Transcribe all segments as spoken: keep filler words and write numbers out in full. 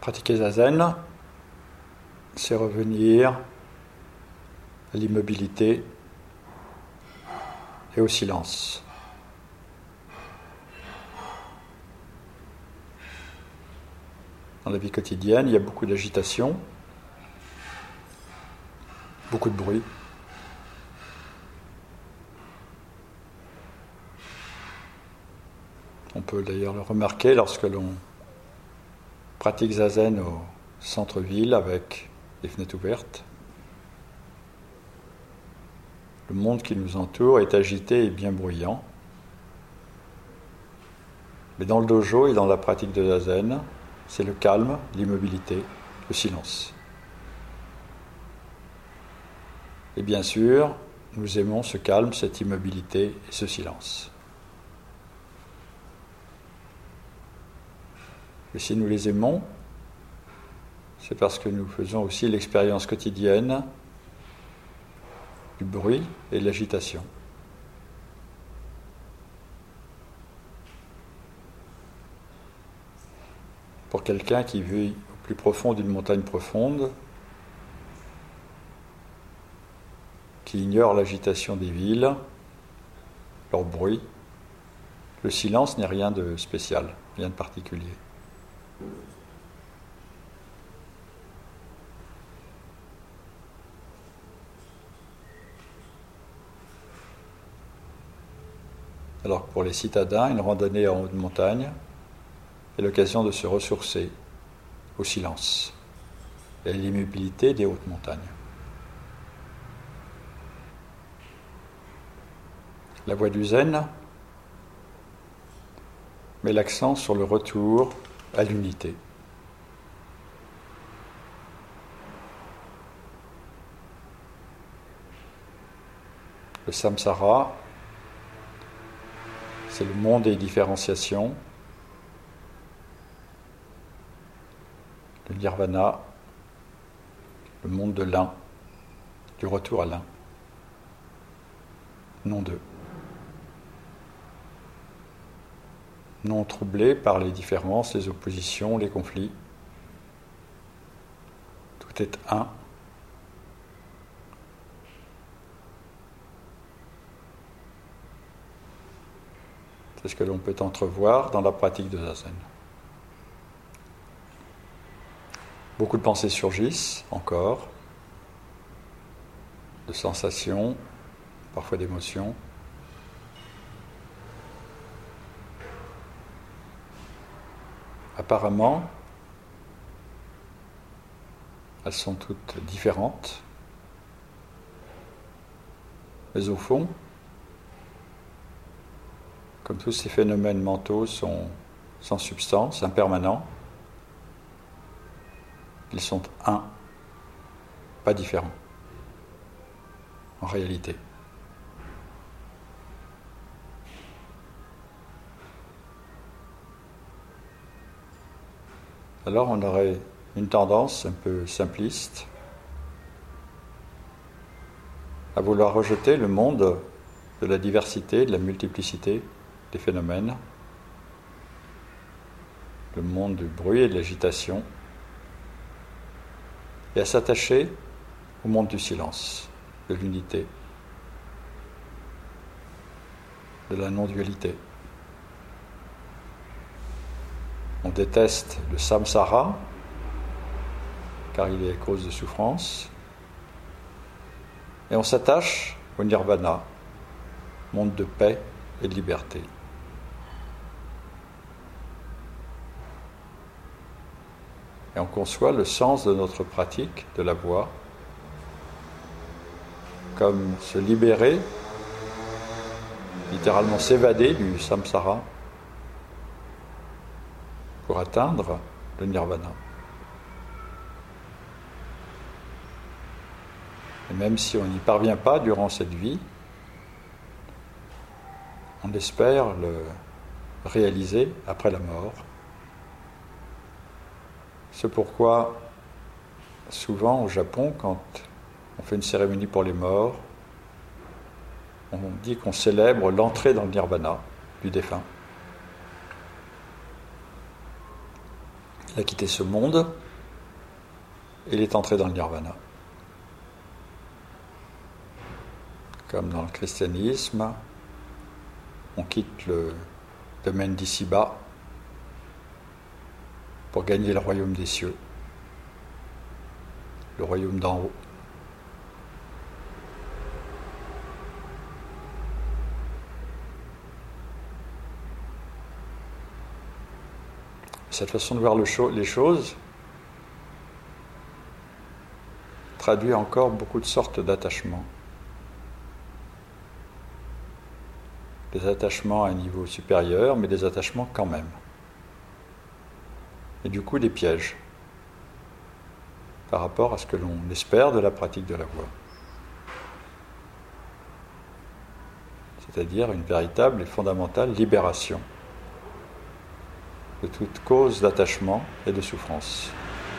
Pratiquer Zazen, c'est revenir à l'immobilité et au silence. Dans la vie quotidienne, il y a beaucoup d'agitation, beaucoup de bruit. On peut d'ailleurs le remarquer lorsque l'on pratique Zazen au centre-ville avec les fenêtres ouvertes. Le monde qui nous entoure est agité et bien bruyant. Mais dans le dojo et dans la pratique de Zazen, c'est le calme, l'immobilité, le silence. Et bien sûr, nous aimons ce calme, cette immobilité et ce silence. Et si nous les aimons, c'est parce que nous faisons aussi l'expérience quotidienne du bruit et de l'agitation. Pour quelqu'un qui vit au plus profond d'une montagne profonde, qui ignore l'agitation des villes, leur bruit, le silence n'est rien de spécial, rien de particulier. Alors pour les citadins, une randonnée en haute montagne est l'occasion de se ressourcer au silence et à l'immobilité des hautes montagnes. La voie du zen met l'accent sur le retour à l'unité. Le samsara, c'est le monde des différenciations. Le nirvana, le monde de l'un, du retour à l'un, non deux. Non troublé par les différences, les oppositions, les conflits. Tout est un. C'est ce que l'on peut entrevoir dans la pratique de Zazen. Beaucoup de pensées surgissent encore, de sensations, parfois d'émotions. Apparemment, elles sont toutes différentes, mais au fond, comme tous ces phénomènes mentaux sont sans substance, impermanents, ils sont un, pas différents, en réalité. Alors on aurait une tendance un peu simpliste à vouloir rejeter le monde de la diversité, de la multiplicité des phénomènes, le monde du bruit et de l'agitation, et à s'attacher au monde du silence, de l'unité, de la non-dualité. On déteste le samsara, car il est cause de souffrance, et on s'attache au nirvana, monde de paix et de liberté. Et on conçoit le sens de notre pratique, de la voie, comme se libérer, littéralement s'évader du samsara pour atteindre le nirvana. Et même si on n'y parvient pas durant cette vie, on espère le réaliser après la mort. C'est pourquoi, souvent au Japon, quand on fait une cérémonie pour les morts, on dit qu'on célèbre l'entrée dans le nirvana du défunt. Il a quitté ce monde et il est entré dans le nirvana. Comme dans le christianisme, on quitte le domaine d'ici-bas pour gagner le royaume des cieux, le royaume d'en haut. Cette façon de voir le cho- les choses traduit encore beaucoup de sortes d'attachements. Des attachements à un niveau supérieur, mais des attachements quand même. Et du coup, des pièges par rapport à ce que l'on espère de la pratique de la voie. C'est-à-dire une véritable et fondamentale libération de toute cause d'attachement et de souffrance,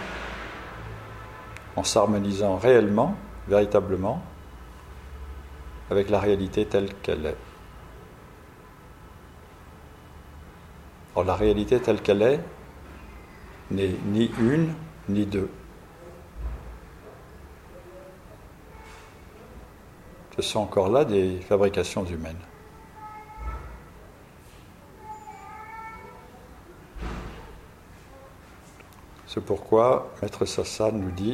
en s'harmonisant réellement, véritablement, avec la réalité telle qu'elle est. Or, la réalité telle qu'elle est n'est ni une, ni deux. Ce sont encore là des fabrications humaines. C'est pourquoi Maître Sassa nous dit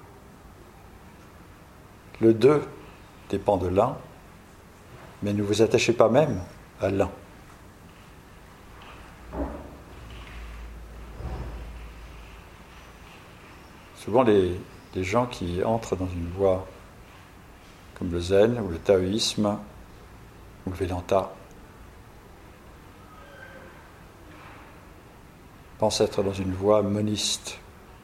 « Le deux dépend de l'un, mais ne vous attachez pas même à l'un. » Souvent, les, les gens qui entrent dans une voie comme le zen ou le taoïsme ou le Vedanta pensent être dans une voie moniste,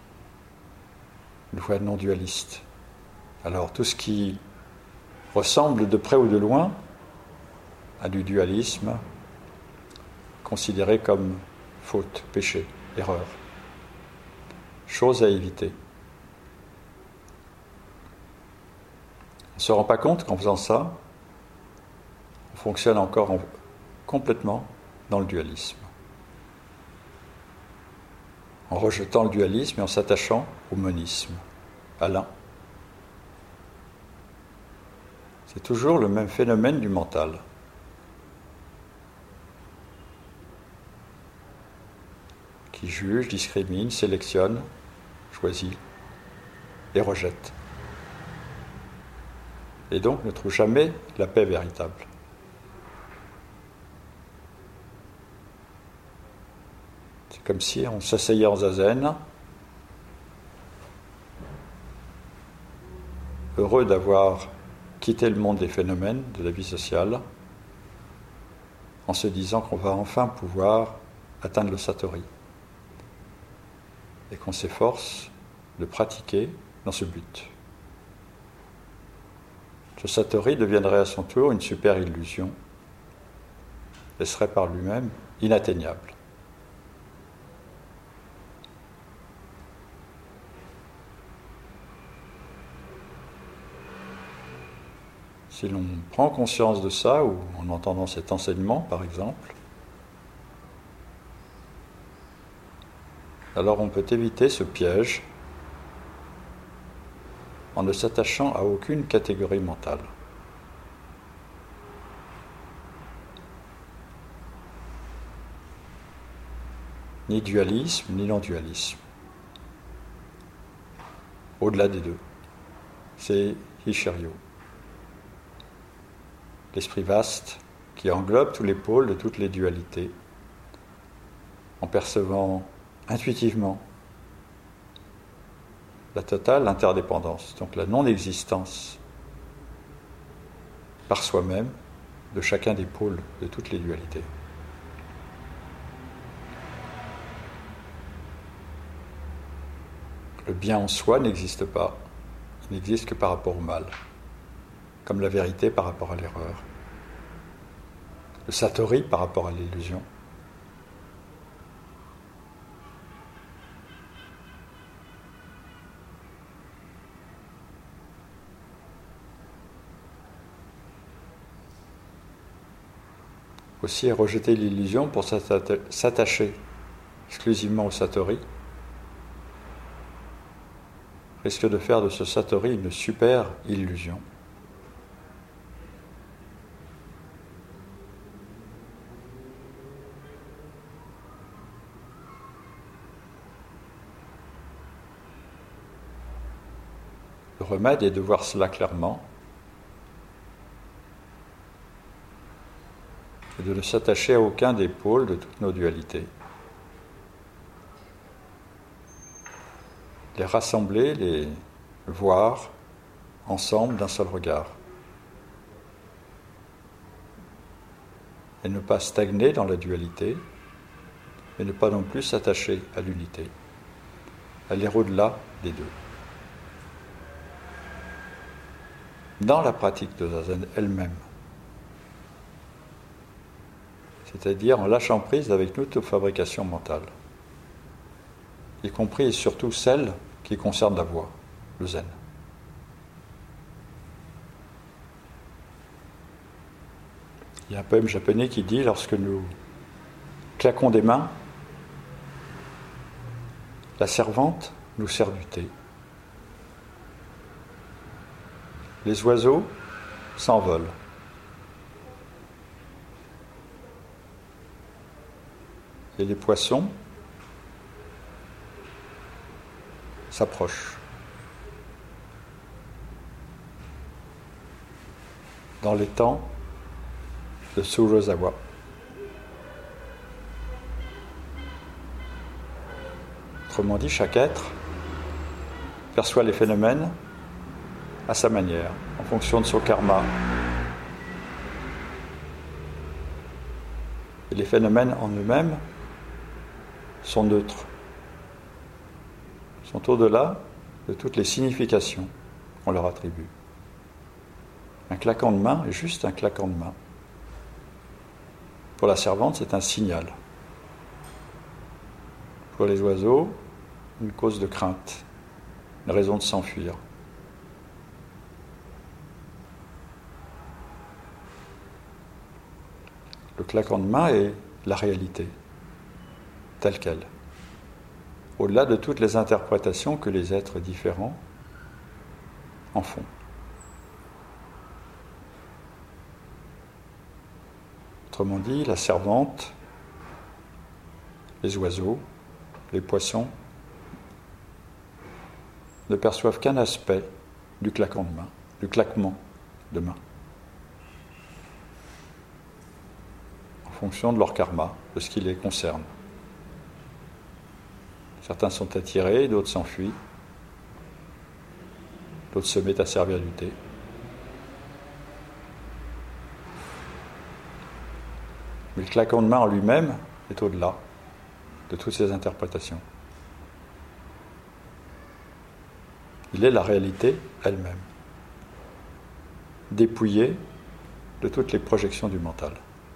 une voie non dualiste. Alors tout ce qui ressemble de près ou de loin à du dualisme, considéré comme faute, péché, erreur, chose à éviter. On ne se rend pas compte qu'en faisant ça, on fonctionne encore en, complètement dans le dualisme. En rejetant le dualisme et en s'attachant au monisme, à l'un. C'est toujours le même phénomène du mental. Qui juge, discrimine, sélectionne, choisit et rejette. Et donc ne trouve jamais la paix véritable. C'est comme si on s'asseyait en zazen, heureux d'avoir quitté le monde des phénomènes de la vie sociale, en se disant qu'on va enfin pouvoir atteindre le satori, et qu'on s'efforce de pratiquer dans ce but. Ce satori deviendrait à son tour une super illusion et serait par lui-même inatteignable. Si l'on prend conscience de ça, ou en entendant cet enseignement par exemple, alors on peut éviter ce piège en ne s'attachant à aucune catégorie mentale. Ni dualisme, ni non-dualisme. Au-delà des deux. C'est Hichiryo. L'esprit vaste qui englobe tous les pôles de toutes les dualités, en percevant intuitivement la totale interdépendance, donc la non-existence par soi-même de chacun des pôles de toutes les dualités. Le bien en soi n'existe pas, il n'existe que par rapport au mal, comme la vérité par rapport à l'erreur, le satori par rapport à l'illusion. Aussi rejeter l'illusion pour s'attacher exclusivement au satori risque de faire de ce satori une super illusion. Le remède est de voir cela clairement et de ne s'attacher à aucun des pôles de toutes nos dualités. Les rassembler, les voir ensemble d'un seul regard. Et ne pas stagner dans la dualité, mais ne pas non plus s'attacher à l'unité, aller au-delà des deux. Dans la pratique de Zazen elle-même, c'est-à-dire en lâchant prise avec toute nos fabrications mentales, y compris et surtout celles qui concernent la voix, le zen. Il y a un poème japonais qui dit, lorsque nous claquons des mains, la servante nous sert du thé. Les oiseaux s'envolent. Et les poissons s'approchent. Dans les temps de Surozawa. Autrement dit, chaque être perçoit les phénomènes à sa manière, en fonction de son karma. Et les phénomènes en eux-mêmes sont neutres, sont au-delà de toutes les significations qu'on leur attribue. Un claquant de main est juste un claquant de main. Pour la servante, c'est un signal. Pour les oiseaux, une cause de crainte, une raison de s'enfuir. Le claquant de main est la réalité, telle qu'elle, au-delà de toutes les interprétations que les êtres différents en font. Autrement dit, la servante, les oiseaux, les poissons ne perçoivent qu'un aspect du claquant de main, du claquement de main, en fonction de leur karma, de ce qui les concerne. Certains sont attirés, d'autres s'enfuient, d'autres se mettent à servir du thé. Mais le claquant de main en lui-même est au-delà de toutes ces interprétations. Il est la réalité elle-même, dépouillée de toutes les projections du mental.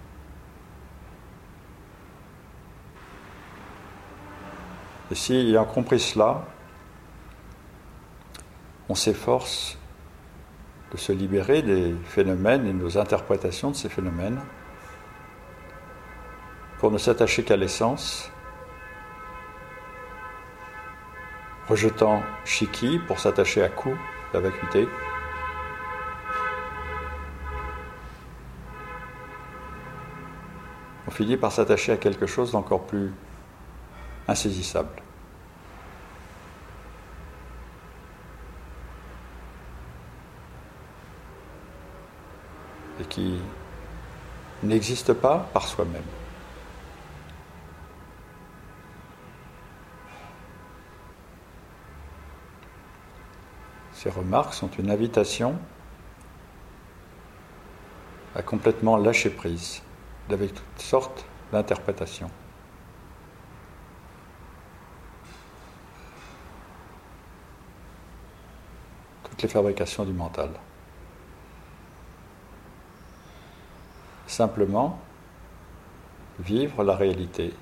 Et si, ayant compris cela, on s'efforce de se libérer des phénomènes et de nos interprétations de ces phénomènes, pour ne s'attacher qu'à l'essence, rejetant Shiki pour s'attacher à Ku, la vacuité, on finit par s'attacher à quelque chose d'encore plus insaisissable. Et qui n'existe pas par soi-même. Ces remarques sont une invitation à complètement lâcher prise avec toutes sortes d'interprétations. Toutes les fabrications du mental. Simplement vivre la réalité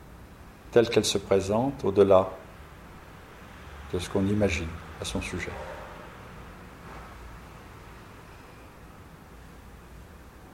telle qu'elle se présente au-delà de ce qu'on imagine à son sujet.